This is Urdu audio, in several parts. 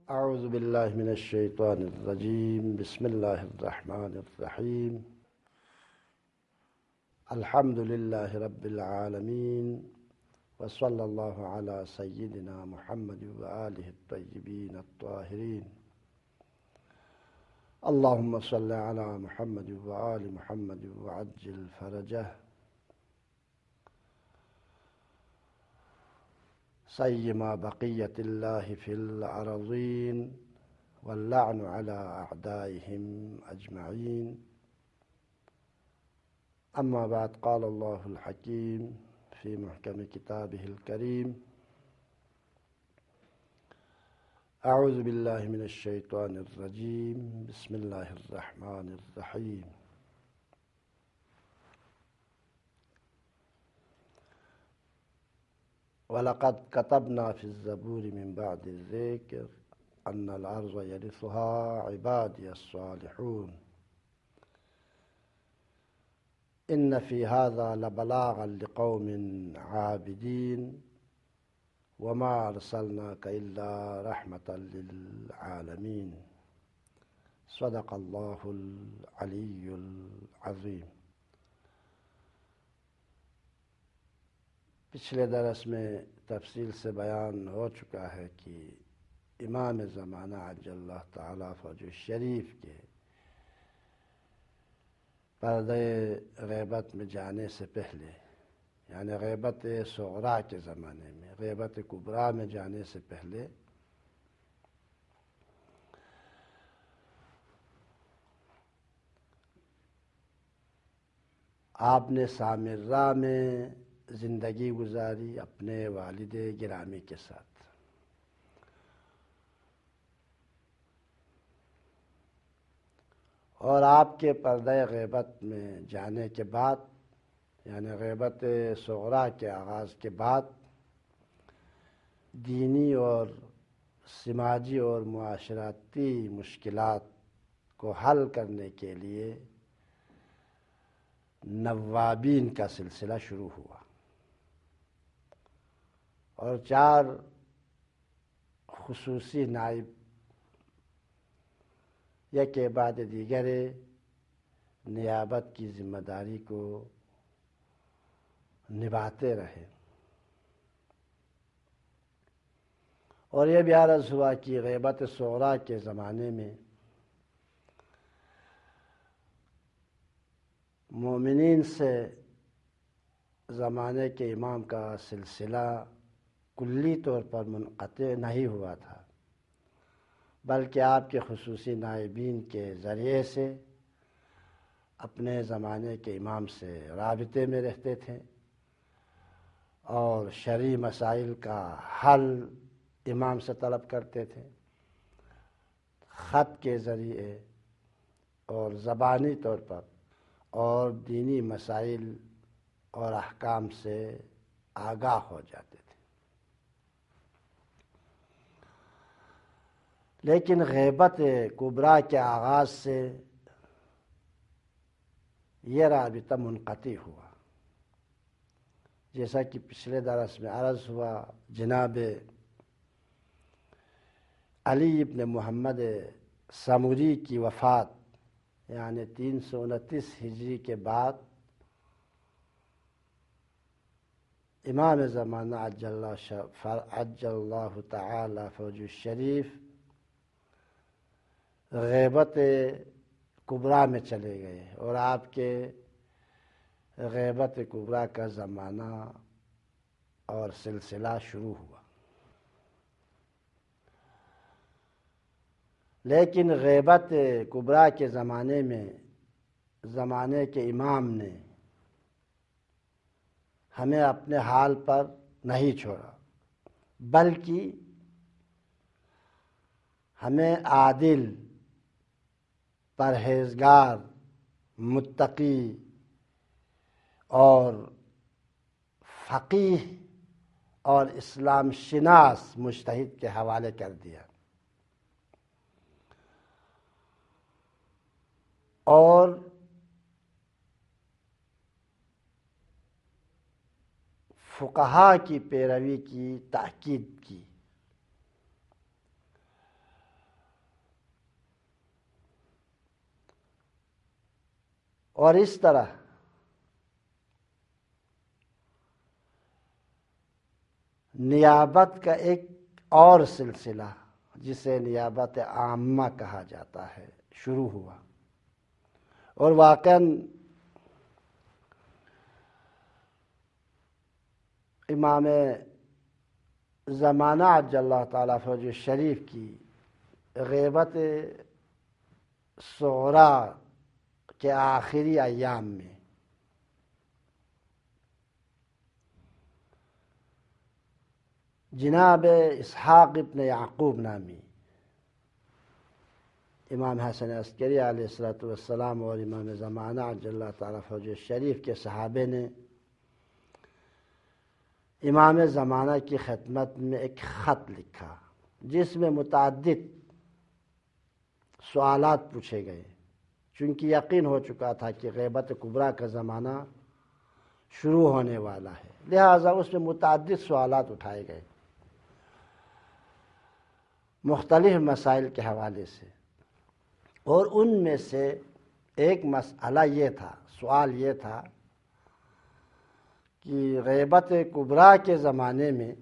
اعوذ باللہ من الشیطان الرجیم بسم اللہ الرحمن الرحیم الحمد للہ رب العالمین وصلی اللہ علی سیدنا محمد وآلہ الطیبین الطاہرین اللہم صلی علی محمد وآل محمد وعجل فرجہ سیما بقیت اللہ فی الارضین واللعن علی اعدائہم اجمعین اما بعد قال اللہ الحکیم فی محکم کتابہ الکریم اعوذ باللہ من الشیطان الرجیم بسم اللہ الرحمن الرحیم وَلَقَدْ كَتَبْنَا فِي الزَّبُورِ مِن بَعْدِ الذِّكْرِ أَنَّ الْأَرْضَ يَرِثُهَا عِبَادِيَ الصَّالِحُونَ إِنَّ فِي هَذَا لَبَلَاغًا لِقَوْمٍ عَابِدِينَ وَمَا أَرْسَلْنَاكَ إِلَّا رَحْمَةً لِلْعَالَمِينَ صدق اللہ العلی العظیم۔ پچھلے درس میں تفصیل سے بیان ہو چکا ہے کہ امام زمانہ عجل اللہ تعالیٰ فرجہ الشریف کے پردہ غیبت میں جانے سے پہلے، یعنی غیبت صغریٰ کے زمانے میں، غیبت کبریٰ میں جانے سے پہلے آپ نے سامرہ میں زندگی گزاری اپنے والد گرامی کے ساتھ، اور آپ کے پردہ غیبت میں جانے کے بعد، یعنی غیبت صغریٰ کے آغاز کے بعد، دینی اور سماجی اور معاشرتی مشکلات کو حل کرنے کے لیے نوابین کا سلسلہ شروع ہوا، اور 4 خصوصی نائب یک کے بعد دیگر نیابت کی ذمہ داری کو نبھاتے رہے، اور یہ بھی عرض ہوا کہ غیبت صغریٰ کے زمانے میں مومنین سے زمانے کے امام کا سلسلہ کلی طور پر منقطع نہیں ہوا تھا، بلکہ آپ کے خصوصی نائبین کے ذریعے سے اپنے زمانے کے امام سے رابطے میں رہتے تھے، اور شرعی مسائل کا حل امام سے طلب کرتے تھے، خط کے ذریعے اور زبانی طور پر، اور دینی مسائل اور احکام سے آگاہ ہو جاتے تھے۔ لیکن غیبت کبریٰ کے آغاز سے یہ رابطہ منقطع ہوا، جیسا کہ پچھلے درس میں عرض ہوا۔ جناب علی ابن محمد سمری کی وفات، یعنی 329 ہجری کے بعد، امام زمانہ عجل اللہ تعالی فرجہ الشریف غیبت کبریٰ میں چلے گئے، اور آپ کے غیبت کبریٰ کا زمانہ اور سلسلہ شروع ہوا۔ لیکن غیبت کبریٰ کے زمانے میں زمانے کے امام نے ہمیں اپنے حال پر نہیں چھوڑا، بلکہ ہمیں عادل، پرہیزگار، متقی اور فقیہ اور اسلام شناس مجتہد کے حوالے کر دیا، اور فقہا کی پیروی کی تاکید کی۔ اور اس طرح نیابت کا ایک اور سلسلہ جسے نیابت عامہ کہا جاتا ہے شروع ہوا، اور واقعاً امام زمانہ عجل اللہ تعالیٰ فرجہ الشریف کی غیبت صغریٰ کے آخری ایام میں جناب اسحاق ابن یعقوب نامی امام حسن عسکری علیہ الصلوۃ والسلام اور امام زمانہ عجل اللہ تعالیٰ فرجہ الشریف کے صحابے نے امام زمانہ کی خدمت میں ایک خط لکھا جس میں متعدد سوالات پوچھے گئے، چونکہ یقین ہو چکا تھا کہ غیبت کبریٰ کا زمانہ شروع ہونے والا ہے، لہٰذا اس میں متعدد سوالات اٹھائے گئے مختلف مسائل کے حوالے سے، اور ان میں سے ایک مسئلہ یہ تھا، سوال یہ تھا کہ غیبت کبریٰ کے زمانے میں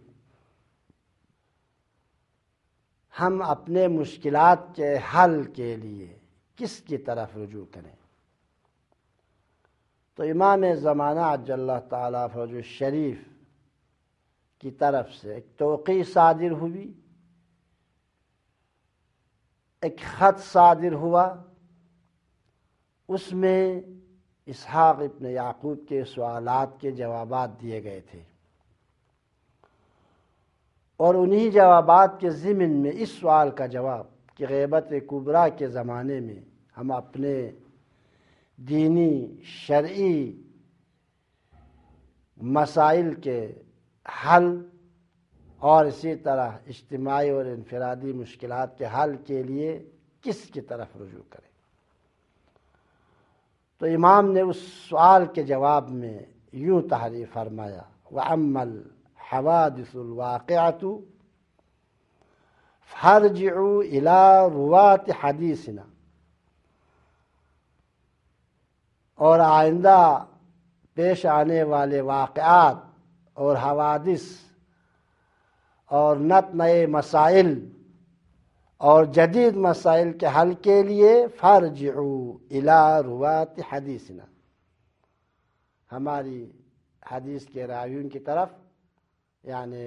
ہم اپنے مشکلات کے حل کے لیے کس کی طرف رجوع کریں؟ تو امام زمانہ عجل اللہ تعالیٰ فرجہ الشریف کی طرف سے ایک توقیع صادر ہوئی، ایک خط صادر ہوا، اس میں اسحاق ابن یعقوب کے سوالات کے جوابات دیے گئے تھے، اور انہی جوابات کے ضمن میں اس سوال کا جواب کہ غیبت کبریٰ کے زمانے میں ہم اپنے دینی شرعی مسائل کے حل اور اسی طرح اجتماعی اور انفرادی مشکلات کے حل کے لیے کس کی طرف رجوع کریں۔ تو امام نے اس سوال کے جواب میں یوں تحریر فرمایا، وَأَمَّا الْحَوَادِثُ الْوَاقِعَةُ فَارْجِعُوا إِلَىٰ رُوَاةِ حَدِيثِنَا، اور آئندہ پیش آنے والے واقعات اور حوادث اور نت نئے مسائل اور جدید مسائل کے حل کے لیے فارجعوا الی رواة حدیثنا، ہماری حدیث کے راویوں کی طرف، یعنی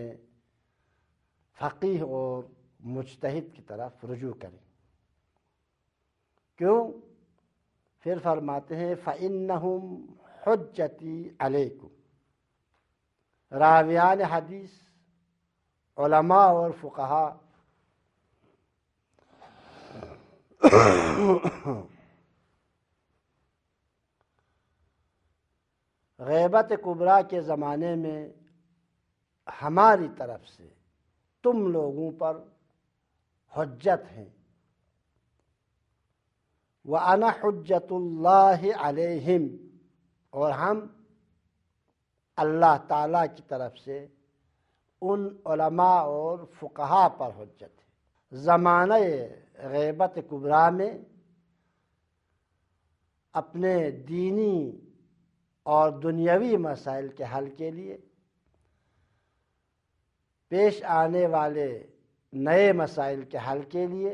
فقیہ اور مجتہد کی طرف رجوع کریں۔ کیوں؟ پھر فرماتے ہیں فَإِنَّهُمْ حُجَّتِي عَلَيْكُمْ، راویان حدیث، علماء اور فقہا غیبت کبریٰ کے زمانے میں ہماری طرف سے تم لوگوں پر حجت ہیں، وَأَنَا حُجَّةُ اللَّهِ عَلَيْهِمْ، اور ہم اللہ تعالیٰ کی طرف سے ان علماء اور فقہا پر حجت ہے۔ زمانہ غیبت کبریٰ میں اپنے دینی اور دنیاوی مسائل کے حل کے لیے، پیش آنے والے نئے مسائل کے حل کے لیے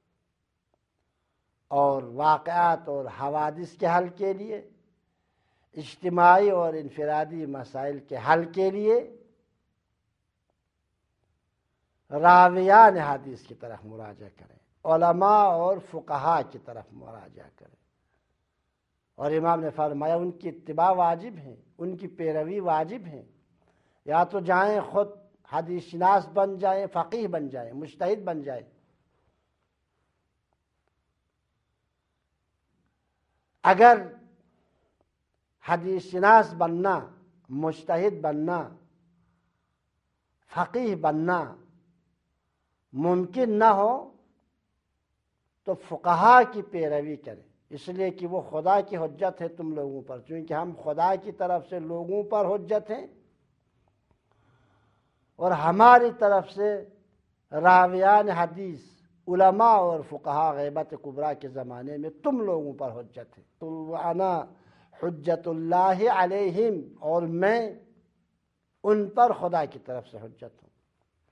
اور واقعات اور حوادث کے حل کے لیے، اجتماعی اور انفرادی مسائل کے حل کے لیے راویان حدیث کی طرف مراجعہ کریں، علماء اور فقہا کی طرف مراجعہ کریں۔ اور امام نے فرمایا ان کی اتباع واجب ہے، ان کی پیروی واجب ہے، یا تو جائیں خود حدیث شناس بن جائیں، فقیہ بن جائیں، مجتہد بن جائیں، اگر حدیث شناس بننا، مجتہد بننا، فقیہ بننا ممکن نہ ہو تو فقہا کی پیروی کریں، اس لیے کہ وہ خدا کی حجت ہے تم لوگوں پر، چونکہ ہم خدا کی طرف سے لوگوں پر حجت ہیں، اور ہماری طرف سے راویان حدیث، علماء اور فقہا غیبت کبریٰ کے زمانے میں تم لوگوں پر حجت ہے. تو انا حجت اللہ علیہم، اور میں ان پر خدا کی طرف سے حجت ہوں.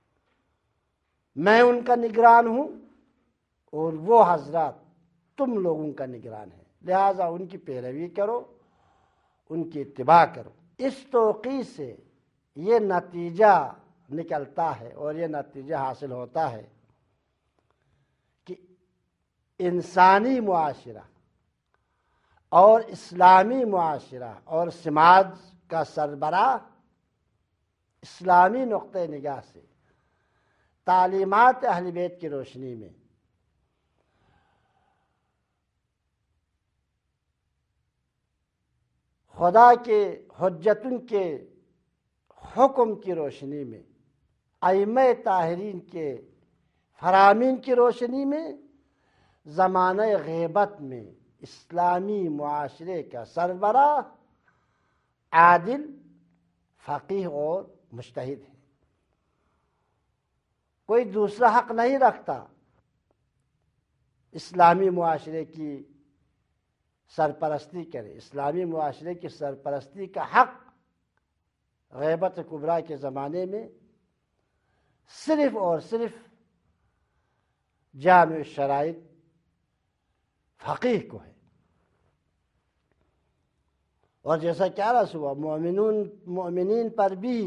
میں ان کا نگران ہوں اور وہ حضرات تم لوگوں کا نگران ہے، لہذا ان کی پیروی کرو، ان کی اتباع کرو. اس توقی سے یہ نتیجہ نکلتا ہے اور یہ نتیجہ حاصل ہوتا ہے کہ انسانی معاشرہ اور اسلامی معاشرہ اور سماج کا سربراہ اسلامی نقطہ نگاہ سے تعلیمات اہل بیت کی روشنی میں خدا کے حجتن کے حکم کی روشنی میں، ائمہ طاہرین کے فرامین کی روشنی میں، زمانہ غیبت میں اسلامی معاشرے کا سربراہ عادل، فقیہ اور مجتہد ہے. کوئی دوسرا حق نہیں رکھتا اسلامی معاشرے کی سرپرستی کرے. اسلامی معاشرے کی سرپرستی کا حق غیبت کبریٰ کے زمانے میں صرف اور صرف جامع الشرائط فقیہ کو ہے. اور جیسا کہ عرض ہوا، مومنین پر بھی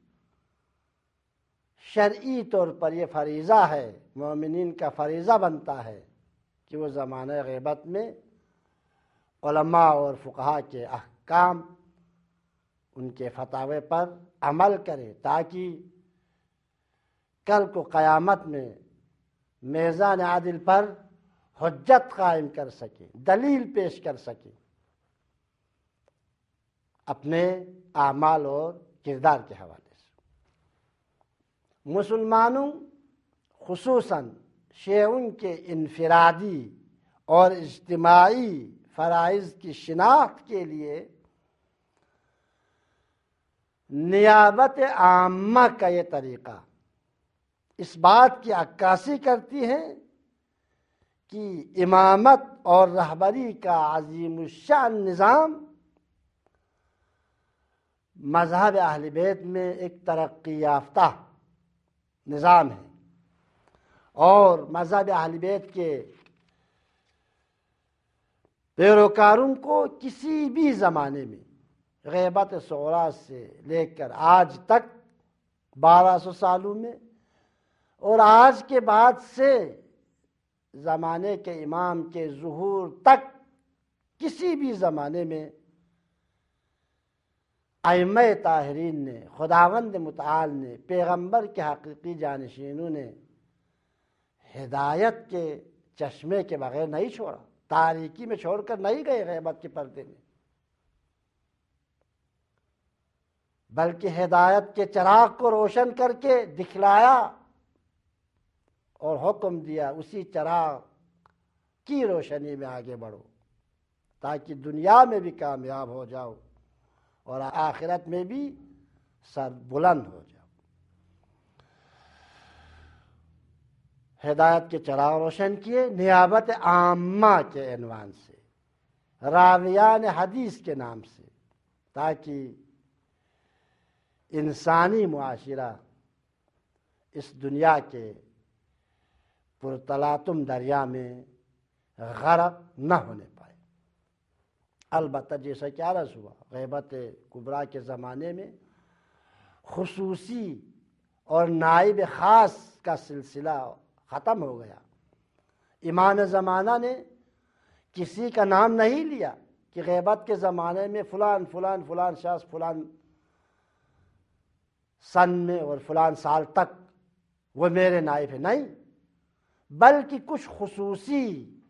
شرعی طور پر یہ فریضہ ہے، مومنین کا فریضہ بنتا ہے کہ وہ زمانہ غیبت میں علماء اور فقہا کے احکام، ان کے فتاوے پر عمل کرے، تاکہ کل کو قیامت میں میزان عادل پر حجت قائم کر سکے، دلیل پیش کر سکے اپنے اعمال اور کردار کے حوالے سے. مسلمانوں خصوصاً شیعوں کے انفرادی اور اجتماعی فرائض کی شناخت کے لیے نیابت عامہ کا یہ طریقہ اس بات کی عکاسی کرتی ہے کہ امامت اور رہبری کا عظیم الشان نظام مذہب اہل بیت میں ایک ترقی یافتہ نظام ہے، اور مذہب اہل بیت کے پیروکاروں کو کسی بھی زمانے میں غیبت صغریٰ سے لے کر آج تک 1200 سالوں میں اور آج کے بعد سے زمانے کے امام کے ظہور تک کسی بھی زمانے میں ائمہ طاہرین نے، خداوند متعال نے، پیغمبر کے حقیقی جانشینوں نے ہدایت کے چشمے کے بغیر نہیں چھوڑا، تاریکی میں چھوڑ کر نہیں گئے غیبت کے پردے میں، بلکہ ہدایت کے چراغ کو روشن کر کے دکھلایا اور حکم دیا اسی چراغ کی روشنی میں آگے بڑھو تاکہ دنیا میں بھی کامیاب ہو جاؤ اور آخرت میں بھی سر بلند ہو جاؤ. ہدایت کے چراغ روشن کیے نیابت عامہ کے عنوان سے، راویان حدیث کے نام سے، تاکہ انسانی معاشرہ اس دنیا کے پرتلاطم دریا میں غرق نہ ہونے پائے. البتہ جیسا کہ عرض ہوا، غیبت کبریٰ کے زمانے میں خصوصی اور نائب خاص کا سلسلہ ختم ہو گیا. امام زمانہ نے کسی کا نام نہیں لیا کہ غیبت کے زمانے میں فلان فلان فلان شخص فلان سن میں اور فلان سال تک وہ میرے نائب ہے، نہیں، بلکہ کچھ خصوصی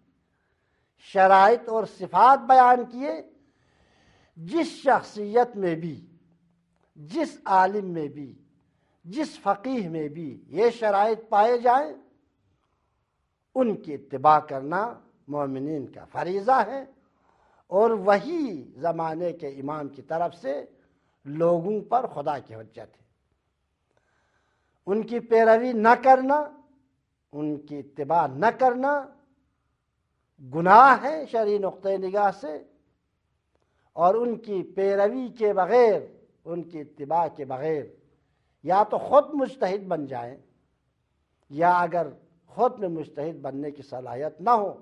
شرائط اور صفات بیان کیے جس شخصیت میں بھی، جس عالم میں بھی، جس فقیہ میں بھی یہ شرائط پائے جائیں ان کی اتباع کرنا مومنین کا فریضہ ہے، اور وہی زمانے کے امام کی طرف سے لوگوں پر خدا کی حجت ہے. ان کی پیروی نہ کرنا ان کی اتباع نہ کرنا گناہ ہے شرعی نقطۂ نگاہ سے، اور ان کی پیروی کے بغیر، ان کی اتباع کے بغیر یا تو خود مجتہد بن جائیں، یا اگر خود میں مجتہد بننے کی صلاحیت نہ ہو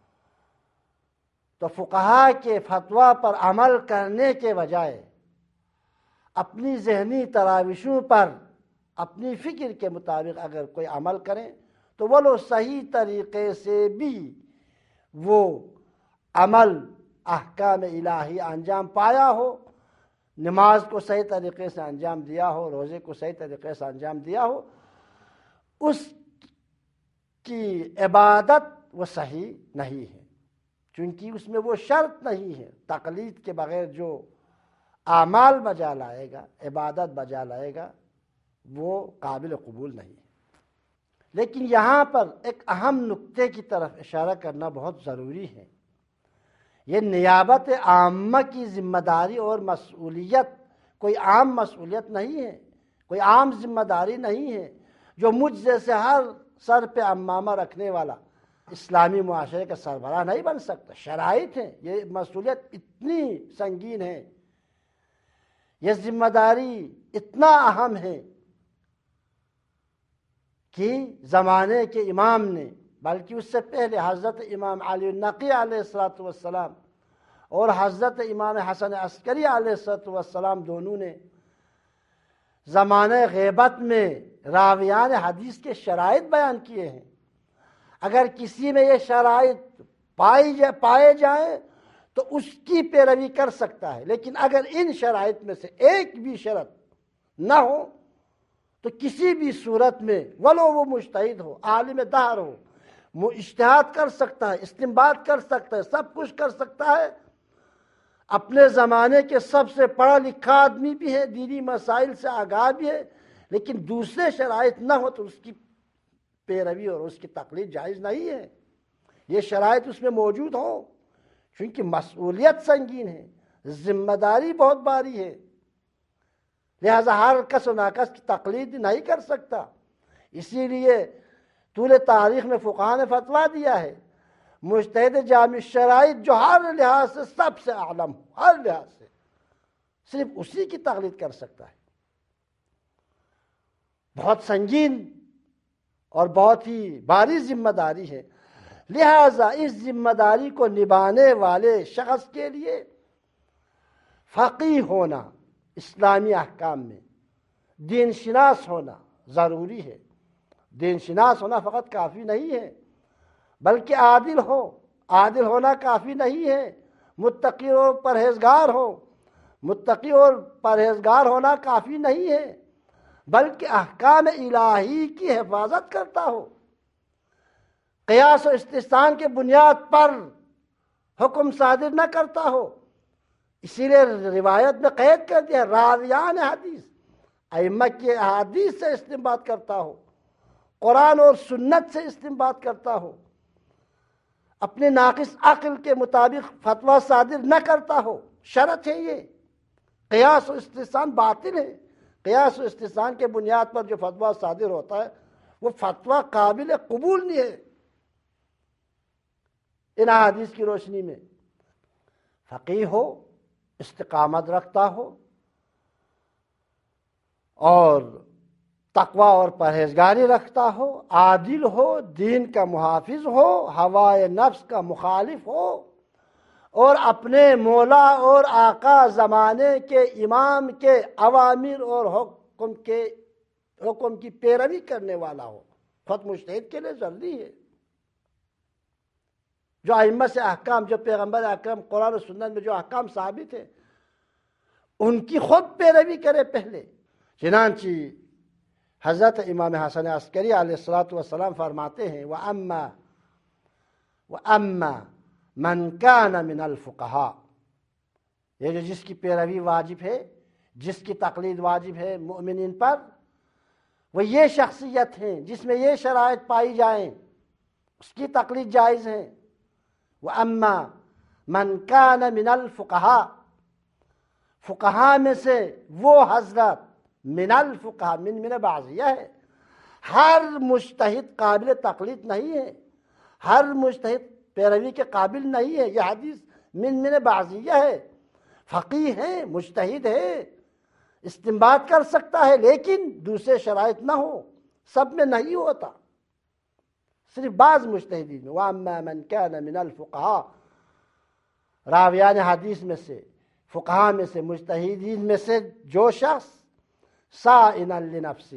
تو فقہا کے فتویٰ پر عمل کرنے کے بجائے اپنی ذہنی تراوشوں پر اپنی فکر کے مطابق اگر کوئی عمل کریں تو وہ لوگ صحیح طریقے سے بھی وہ عمل احکام الہی انجام پایا ہو، نماز کو صحیح طریقے سے انجام دیا ہو، روزے کو صحیح طریقے سے انجام دیا ہو، اس کی عبادت وہ صحیح نہیں ہے، چونکہ اس میں وہ شرط نہیں ہے۔ تقلید کے بغیر جو اعمال بجا لائے گا، عبادت بجا لائے گا، وہ قابل قبول نہیں ہے۔ لیکن یہاں پر ایک اہم نقطے کی طرف اشارہ کرنا بہت ضروری ہے۔ یہ نیابت عامہ کی ذمہ داری اور مسئولیت کوئی عام مسئولیت نہیں ہے، کوئی عام ذمہ داری نہیں ہے جو مجھ جیسے ہر سر پہ عمامہ رکھنے والا اسلامی معاشرے کا سربراہ نہیں بن سکتا۔ شرائط ہیں، یہ مسئولیت اتنی سنگین ہے، یہ ذمہ داری اتنا اہم ہے کہ زمانے کے امام نے، بلکہ اس سے پہلے حضرت امام علی النقی علیہ السلام اور حضرت امام حسن عسکری علیہ السلام دونوں نے زمانہ غیبت میں راویان حدیث کے شرائط بیان کیے ہیں۔ اگر کسی میں یہ شرائط پائے جائیں تو اس کی پیروی کر سکتا ہے، لیکن اگر ان شرائط میں سے ایک بھی شرط نہ ہو تو کسی بھی صورت میں ولو وہ مجتہد ہو، عالم دہر ہو، وہ اجتہاد کر سکتا ہے، استنباط کر سکتا ہے، سب کچھ کر سکتا ہے، اپنے زمانے کے سب سے پڑھا لکھا آدمی بھی ہے، دینی مسائل سے آگاہ بھی ہے، لیکن دوسرے شرائط نہ ہو تو اس کی پیروی اور اس کی تقلید جائز نہیں ہے۔ یہ شرائط اس میں موجود ہوں، چونکہ مسئولیت سنگین ہے، ذمہ داری بہت باری ہے، لہذا ہر کس و ناکس کی تقلید نہیں کر سکتا۔ اسی لیے طول تاریخ میں فقہا نے فتویٰ دیا ہے، مجتہد جامع شرائط جو ہر لحاظ سے سب سے اعلم ہو، ہر لحاظ سے صرف اسی کی تقلید کر سکتا ہے۔ بہت سنگین اور بہت ہی بھاری ذمہ داری ہے، لہذا اس ذمہ داری کو نبھانے والے شخص کے لیے فقیہ ہونا، اسلامی احکام میں دین شناس ہونا ضروری ہے۔ دین شناس ہونا فقط کافی نہیں ہے، بلکہ عادل ہو، عادل ہونا کافی نہیں ہے، متقی اور پرہیزگار ہو، متقی اور پرہیزگار ہونا کافی نہیں ہے، بلکہ احکام الہی کی حفاظت کرتا ہو، قیاس و استحسان کے بنیاد پر حکم صادر نہ کرتا ہو۔ اسی لیے روایت میں قید کر دیا، راویان حدیث، ائمہ کی احادیث سے استنباط کرتا ہو، قرآن اور سنت سے استنباط کرتا ہو، اپنے ناقص عقل کے مطابق فتویٰ صادر نہ کرتا ہو۔ شرط ہے یہ، قیاس و استحسان باطل ہے، قیاس و استحسان کے بنیاد پر جو فتویٰ صادر ہوتا ہے وہ فتویٰ قابل قبول نہیں ہے۔ ان احادیث کی روشنی میں فقیہ ہو، استقامت رکھتا ہو اور تقوی اور پرہیزگاری رکھتا ہو، عادل ہو، دین کا محافظ ہو، ہوائے نفس کا مخالف ہو، اور اپنے مولا اور آقا زمانے کے امام کے اوامر اور حکم کی پیروی کرنے والا ہو۔ خود مجتہد کے لیے ضروری ہے جو ائمہ سے احکام، جو پیغمبر اکرم قرآن و سنت میں جو احکام ثابت ہیں ان کی خود پیروی کرے پہلے۔ چنانچہ حضرت امام حسن عسکری علیہ السلام فرماتے ہیں وَأَمَّا مَنْ كَانَ مِنَ الْفُقَهَاءِ، یہ جو جس کی پیروی واجب ہے، جس کی تقلید واجب ہے مؤمنین پر، وہ یہ شخصیت ہیں جس میں یہ شرائط پائی جائیں، اس کی تقلید جائز ہے۔ وَأَمَّا مَنْ كَانَ مِنَ الْفُقَهَاءِ، فقہا میں سے وہ حضرت، من الفقہا، من بعضیہ ہے، ہر مجتہد قابل تقلید نہیں ہے، ہر مجتہد پیروی کے قابل نہیں ہے۔ یہ حدیث من بعضیہ ہے۔ فقیہ ہے، مجتہد ہے، استنباط کر سکتا ہے، لیکن دوسرے شرائط نہ ہو، سب میں نہیں ہوتا، صرف بعض مجتہدین میں۔ وَأَمَّا مَنْ كَانَ مِنَ الْفُقَهَاءِ، راویان حدیث میں سے، فقہاء میں سے، مجتہدین میں سے جو شخص صَائِنًا لِنَفْسِهِ،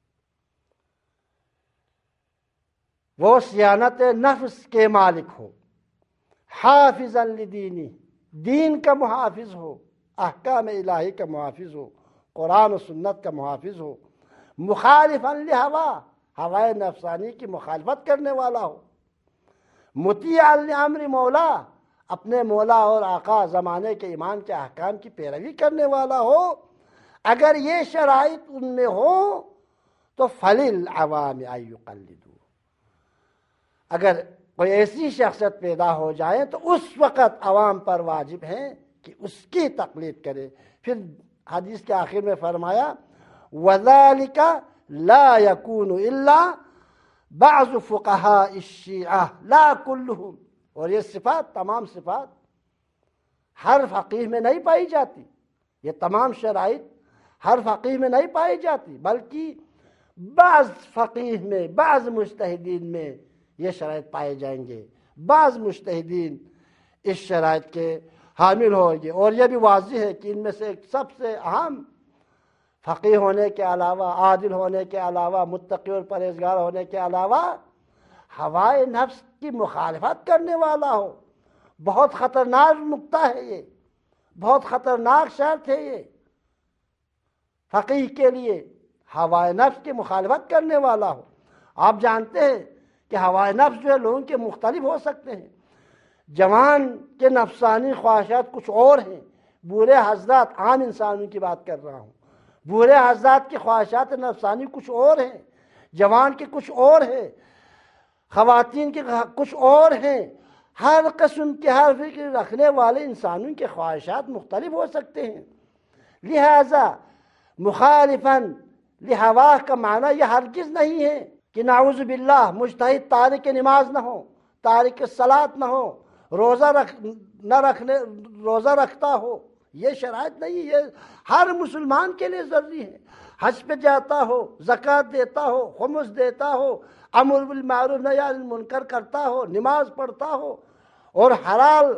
وہ صیانت نفس کے مالک ہو، حافظاً لدینی، دین کا محافظ ہو، احکام الہی کا محافظ ہو، قرآن و سنت کا محافظ ہو، مخالفاً لہوا، ہوائے نفسانی کی مخالفت کرنے والا ہو، مطیعاً لامر مولا، اپنے مولا اور آقا زمانے کے ایمان کے احکام کی پیروی کرنے والا ہو، اگر یہ شرائط ان میں ہو تو فَلِلْعَوَامِ أَن يُقَلِّدُوا، اگر کوئی ایسی شخصیت پیدا ہو جائے تو اس وقت عوام پر واجب ہے کہ اس کی تقلید کرے۔ پھر حدیث کے آخر میں فرمایا وَذَلِكَ لَا يَكُونُ إِلَّا بَعْضُ فُقَهَاءِ الشِّيعَةِ لَا كُلُّهُمْ، اور یہ صفات، تمام صفات ہر فقیہ میں نہیں پائی جاتی، یہ تمام شرائط ہر فقیہ میں نہیں پائی جاتی، بلکہ بعض فقیہ میں، بعض مجتہدین میں یہ شرائط پائے جائیں گے، بعض مجتہدین اس شرائط کے حامل ہوں گے۔ اور یہ بھی واضح ہے کہ ان میں سے سب سے اہم، فقیہ ہونے کے علاوہ، عادل ہونے کے علاوہ، متقی اور پرہیزگار ہونے کے علاوہ، ہوائے نفس کی مخالفت کرنے والا ہو۔ بہت خطرناک نقطہ ہے یہ، بہت خطرناک شرط ہے یہ فقیہ کے لیے، ہوائے نفس کی مخالفت کرنے والا ہو۔ آپ جانتے ہیں کہ ہوائے نفس جو ہے لوگوں کے مختلف ہو سکتے ہیں۔ جوان کے نفسانی خواہشات کچھ اور ہیں، بوڑھے حضرات، عام انسانوں کی بات کر رہا ہوں، بوڑھے حضرات کی خواہشات نفسانی کچھ اور ہیں، جوان کے کچھ اور ہیں، خواتین کے کچھ اور ہیں۔ ہر قسم کے، ہر فکر رکھنے والے انسانوں کے خواہشات مختلف ہو سکتے ہیں۔ لہذا مخالفاً لہوا کا معنی یہ ہرگز نہیں ہے کہ نعوذ باللہ مجتہد تارک نماز نہ ہو، تارک صلاۃ نہ ہو، روزہ رکھتا ہو، یہ شرائط نہیں، یہ ہر مسلمان کے لیے ضروری ہے۔ حج پہ جاتا ہو، زکوٰۃ دیتا ہو، خمس دیتا ہو، امر بالمعروف نہی عن المنکر کرتا ہو، نماز پڑھتا ہو، اور حلال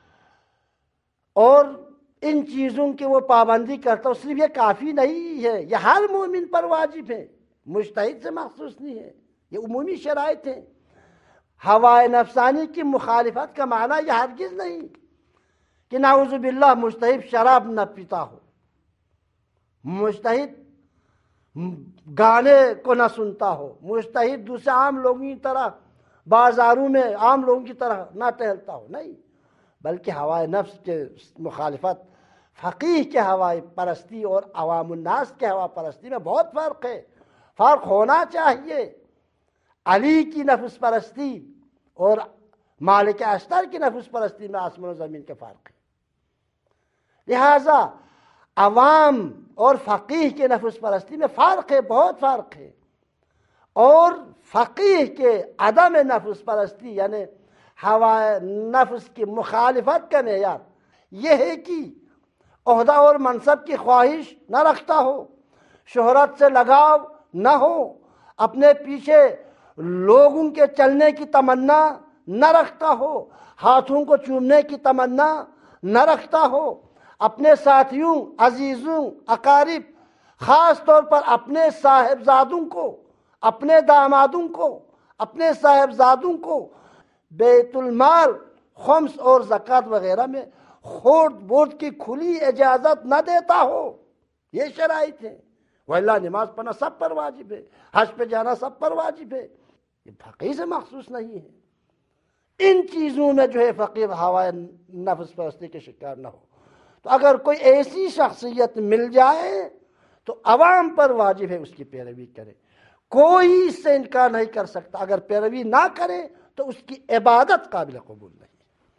اور ان چیزوں کی وہ پابندی کرتا ہو، صرف یہ کافی نہیں ہے، یہ ہر مومن پر واجب ہے، مجتہد سے مخصوص نہیں ہے، یہ عمومی شرائط ہیں۔ ہوائے نفسانی کی مخالفت کا معنی یہ ہرگز نہیں کہ نعوذ باللہ مجتہد شراب نہ پیتا ہو، مجتہد گانے کو نہ سنتا ہو، مجتہد دوسرے عام لوگوں کی طرح بازاروں میں عام لوگوں کی طرح نہ ٹہلتا ہو، نہیں، بلکہ ہوائے نفس کے مخالفت، فقیہ کے ہوائے پرستی اور عوام الناس کے ہوا پرستی میں بہت فرق ہے، فرق ہونا چاہیے۔ علی کی نفس پرستی اور مالک اشتر کی نفس پرستی میں آسمان و زمین کے فرق ہے، لہذا عوام اور فقیہ کے نفس پرستی میں فرق ہے، بہت فرق ہے۔ اور فقیہ کے عدم نفس پرستی یعنی ہوائے نفس کی مخالفت کا معیار یہ ہے کہ عہدہ اور منصب کی خواہش نہ رکھتا ہو، شہرت سے لگاؤ نہ ہو، اپنے پیچھے لوگوں کے چلنے کی تمنا نہ رکھتا ہو، ہاتھوں کو چومنے کی تمنا نہ رکھتا ہو، اپنے ساتھیوں، عزیزوں، اقارب، خاص طور پر اپنے صاحبزادوں کو، اپنے دامادوں کو، اپنے صاحبزادوں کو بیت المال، خمس اور زکوٰۃ وغیرہ میں خورد بورد کی کھلی اجازت نہ دیتا ہو، یہ شرائط ہے۔ وَإِلَّا نماز پڑھنا سب پر واجب ہے، حج پہ جانا سب پر واجب ہے، یہ فقیہ سے مخصوص نہیں ہے۔ ان چیزوں میں جو ہے فقیہ ہوائے نفس پرستی کے شکار نہ ہو۔ تو اگر کوئی ایسی شخصیت مل جائے تو عوام پر واجب ہے اس کی پیروی کرے، کوئی اس سے انکار نہیں کر سکتا، اگر پیروی نہ کرے تو اس کی عبادت قابل قبول نہیں۔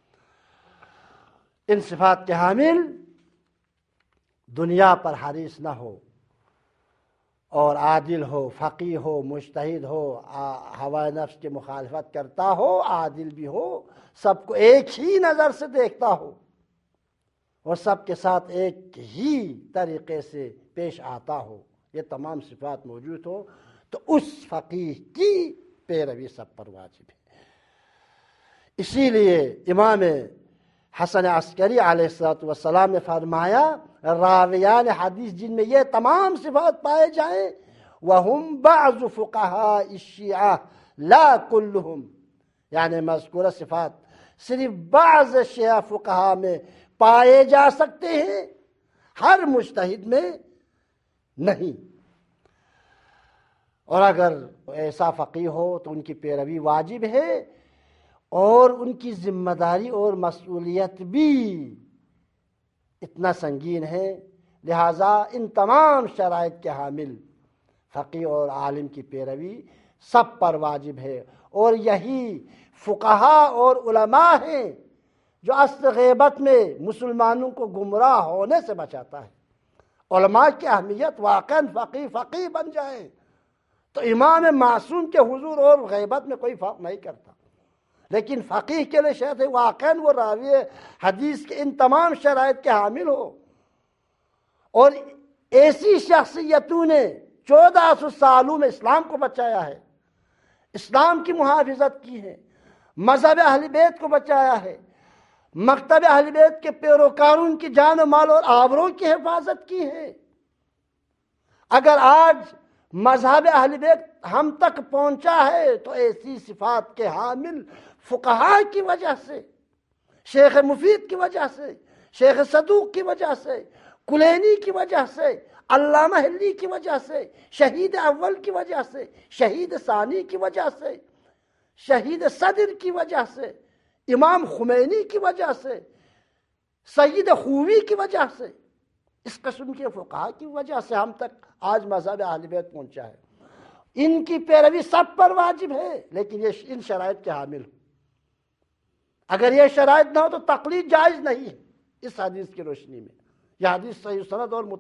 ان صفات کے حامل دنیا پر حریص نہ ہو اور عادل ہو، فقیہ ہو، مجتہد ہو، ہوائے نفس کی مخالفت کرتا ہو، عادل بھی ہو، سب کو ایک ہی نظر سے دیکھتا ہو اور سب کے ساتھ ایک ہی طریقے سے پیش آتا ہو، یہ تمام صفات موجود ہو، تو اس فقیہ کی پیروی سب پر واجب ہے۔ اسی لیے امام حسن عسکری علیہ السلام نے فرمایا راویان حدیث جن میں یہ تمام صفات پائے جائیں وَهُمْ بَعْضُ فُقَهَاءِ الشِّيعَةِ لَا كُلُّهُمْ، یعنی مذکورہ صفات صرف بعض شیعہ فقہا میں پائے جا سکتے ہیں، ہر مجتہد میں نہیں۔ اور اگر ایسا فقیہ ہو تو ان کی پیروی واجب ہے، اور ان کی ذمہ داری اور مسئولیت بھی اتنا سنگین ہے، لہٰذا ان تمام شرائط کے حامل فقیہ اور عالم کی پیروی سب پر واجب ہے۔ اور یہی فقہا اور علماء ہیں جو اصل غیبت میں مسلمانوں کو گمراہ ہونے سے بچاتا ہے۔ علماء کی اہمیت واقعاً فقیہ بن جائیں تو امام معصوم کے حضور اور غیبت میں کوئی فرق نہیں کرتا، لیکن فقیہ کے لیے شرط ہے واقعاً وہ راوی حدیث کے ان تمام شرائط کے حامل ہو، اور ایسی شخصیتوں نے 1400 سالوں میں اسلام کو بچایا ہے، اسلام کی محافظت کی ہے، مذہب اہل بیت کو بچایا ہے، مکتب اہل بیت کے پیروکاروں کی جان و مال اور آبروں کی حفاظت کی ہے۔ اگر آج مذہب اہل بیت ہم تک پہنچا ہے تو ایسی صفات کے حامل فقہاء کی وجہ سے، شیخ مفید کی وجہ سے، شیخ صدوق کی وجہ سے، کلینی کی وجہ سے، علامہ حلی کی وجہ سے، شہید اول کی وجہ سے، شہید ثانی کی وجہ سے، شہید صدر کی وجہ سے، امام خمینی کی وجہ سے، سید خوی کی وجہ سے، اس قسم کے فقہاء کی وجہ سے ہم تک آج مذہب اہل بیت پہنچا ہے۔ ان کی پیروی سب پر واجب ہے، لیکن یہ ان شرائط کے حامل ہو۔ اگر یہ شرائط نہ ہو تو تقلید جائز نہیں ہے۔ اس حدیث کی روشنی میں یہ حدیث صحیح سند اور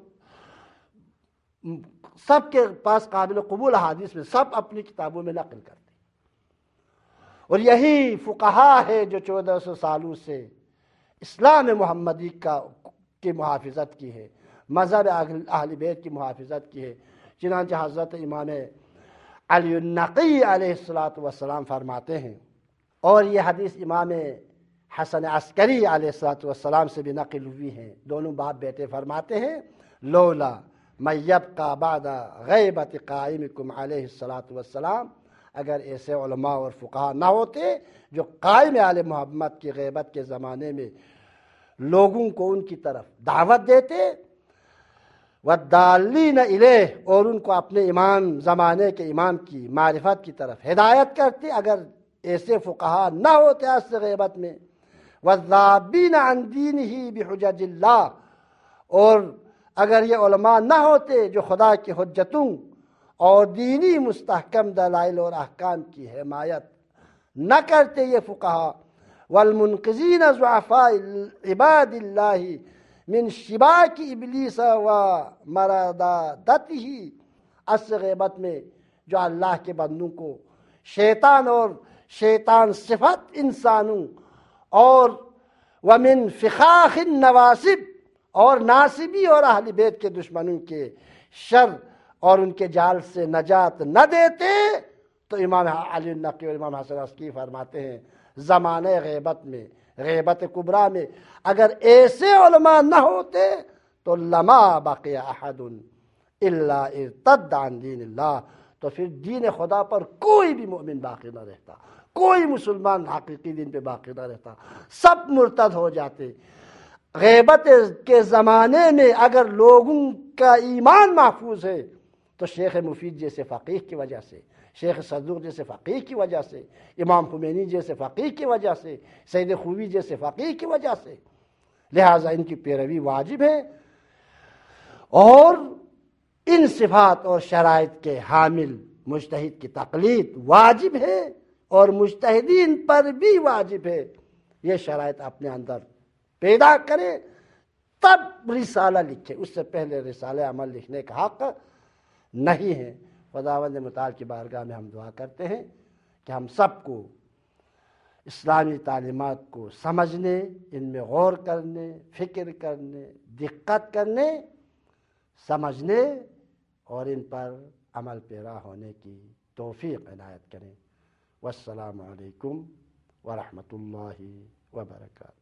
سب کے پاس قابل قبول حدیث میں سب اپنی کتابوں میں نقل کرتے ہیں، اور یہی فقہا ہے جو 1400 سالوں سے اسلام محمدی کی محافظت کی ہے، مذہب اہل بیت کی محافظت کی ہے۔ چنانچہ حضرت امام علی النقی علیہ السلام فرماتے ہیں، اور یہ حدیث امام حسن عسکری علیہ السلام سے بھی نقل ہوئی ہیں، دونوں باپ بیٹے فرماتے ہیں لولا من یبقى بعد غیبت قائمکم علیہ السلام، اگر ایسے علماء اور فقہاء نہ ہوتے جو قائم آل محمد کی غیبت کے زمانے میں لوگوں کو ان کی طرف دعوت دیتے، والدالین الیہ، اور ان کو اپنے امام زمانے کے امام کی معرفت کی طرف ہدایت کرتے، اگر ایسے فقہاء نہ ہوتے اصل غیبت میں، والذابین عن دینہ بحجج اللہ، اور اگر یہ علماء نہ ہوتے جو خدا کی حجتوں اور دینی مستحکم دلائل اور احکام کی حمایت نہ کرتے یہ فقہاء، والمنقذین ضعفاء عباد اللہ من شباک ابلیس و مردادتہ، اصل غیبت میں جو اللہ کے بندوں کو شیطان اور شیطان صفت انسانوں اور ومن فخاخ النواسب، اور ناصبی اور اہل بیت کے دشمنوں کے شر اور ان کے جال سے نجات نہ دیتے، تو امام علی النقی اور امام حسن عسکری فرماتے ہیں زمانے غیبت میں، غیبت کبریٰ میں اگر ایسے علماء نہ ہوتے تو لما بقی احد الا ارتد عن دین اللہ، تو پھر دین خدا پر کوئی بھی مومن باقی نہ رہتا، کوئی مسلمان حقیقی دین پہ باقی نہ رہتا، سب مرتد ہو جاتے۔ غیبت کے زمانے میں اگر لوگوں کا ایمان محفوظ ہے تو شیخ مفید جیسے فقیہ کی وجہ سے، شیخ صدوق جیسے فقیہ کی وجہ سے، امام خمینی جیسے فقیہ کی وجہ سے، سید خوی جیسے فقیہ کی وجہ سے، لہٰذا ان کی پیروی واجب ہے، اور ان صفات اور شرائط کے حامل مجتہد کی تقلید واجب ہے، اور مجتہدین پر بھی واجب ہے یہ شرائط اپنے اندر پیدا کرے تب رسالہ لکھے، اس سے پہلے رسالہ عمل لکھنے کا حق نہیں ہیں۔ خداوند متعال کی بارگاہ میں ہم دعا کرتے ہیں کہ ہم سب کو اسلامی تعلیمات کو سمجھنے، ان میں غور کرنے، فکر کرنے، دقت کرنے، سمجھنے اور ان پر عمل پیرا ہونے کی توفیق عنایت کریں۔ والسلام علیکم ورحمۃ اللہ وبرکاتہ۔